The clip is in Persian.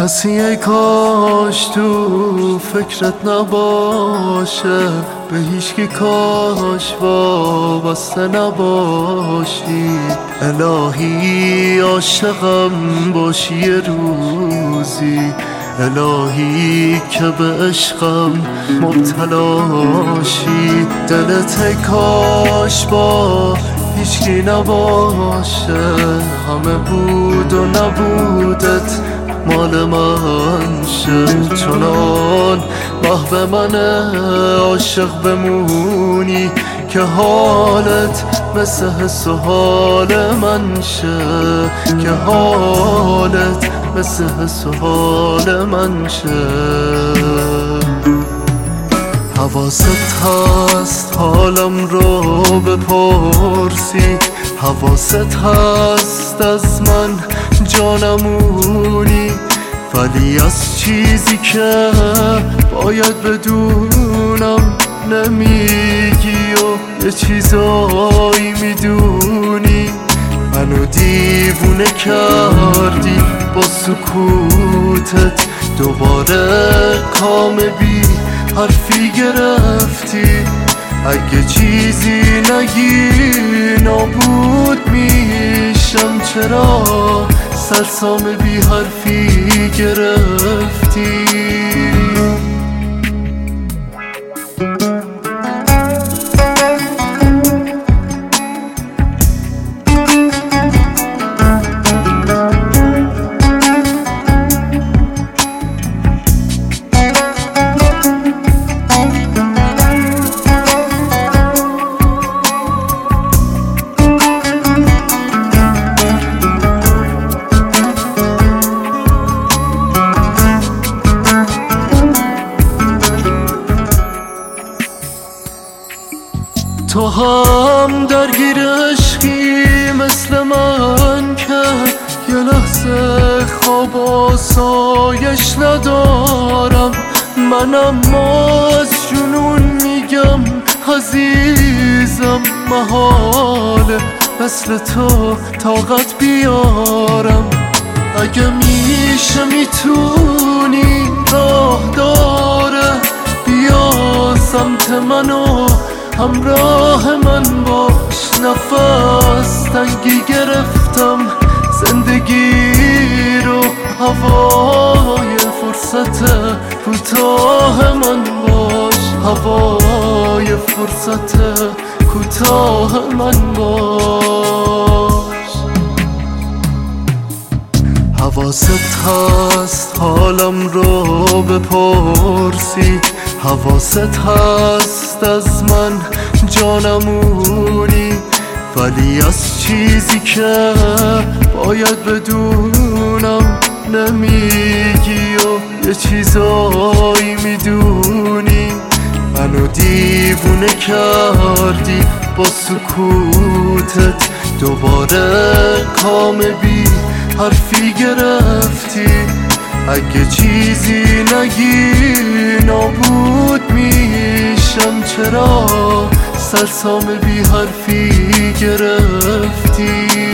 کسی ای کاش تو فکرت نباشه، به هیچکی کاش وابسته نباشی. الهی عاشقم باشی یه روزی، الهی که به عشقم مبتلاشی. دلت ای کاش با هیچکی نباشه، همه بود و نبودت مال من شه. چنان محو من عاشق بمونی که حالت مثل حس و حال من شه، که حالت مثل حس و حال من شه. حواست هست حالم رو بپرسی، حواست هست از من جانمونی، ولی از چیزی که باید بدونم نمیگی و یه چیزایی میدونی. منو دیوونه کردی با سکوتت، دوباره کام بی حرفی گرفتی. اگه چیزی نگی نابود میشم، چرا سرسام بی حرفی گرفتی؟ تو هم درگیر عشقی مثل من که یه لحظه خواب آسایش ندارم. من اما از جنون میگم عزیزم، محاله مثل تو طاقت بیارم. اگه میشه میتونی راه داره بیا سمت منو همراه من باش. نفس تنگی گرفتم زندگی رو، هوای فرصت کوتاه من باش، هوای فرصت کوتاه من باش. حواست هست حالم رو بپرسی، حواست هست از من جانمونی، ولی از چیزی که باید بدونم نمیگی و یه چیزایی میدونی. منو دیوونه کردی با سکوتت، دوباره کام بی حرفی گرفتی. اگه چیزی نگی نابود میشم، چرا سرسام بی حرفی گرفتی؟